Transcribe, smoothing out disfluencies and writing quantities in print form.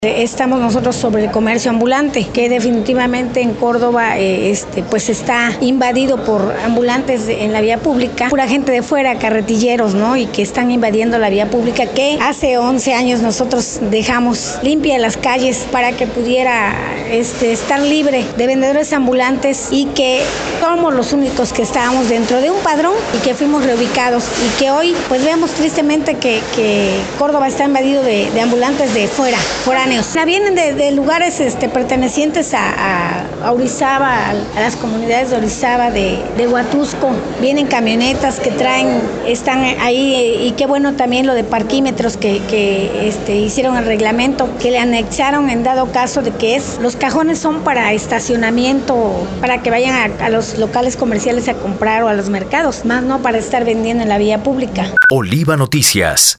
Estamos nosotros sobre el comercio ambulante, que definitivamente en Córdoba pues está invadido por ambulantes en la vía pública, pura gente de fuera, carretilleros, ¿no? Y que están invadiendo la vía pública, que hace 11 años nosotros dejamos limpia las calles para que pudiera estar libre de vendedores ambulantes, y que somos los únicos que estábamos dentro de un padrón y que fuimos reubicados, y que hoy pues vemos tristemente que Córdoba está invadido de ambulantes de fuera, foráneos. Vienen de lugares pertenecientes a Orizaba, a las comunidades de Orizaba, de Huatusco. Vienen camionetas que están ahí, y qué bueno también lo de parquímetros que hicieron el reglamento, que le anexaron en dado caso de que los cajones son para estacionamiento, para que vayan a los locales comerciales a comprar o a los mercados, más no para estar vendiendo en la vía pública. Oliva Noticias.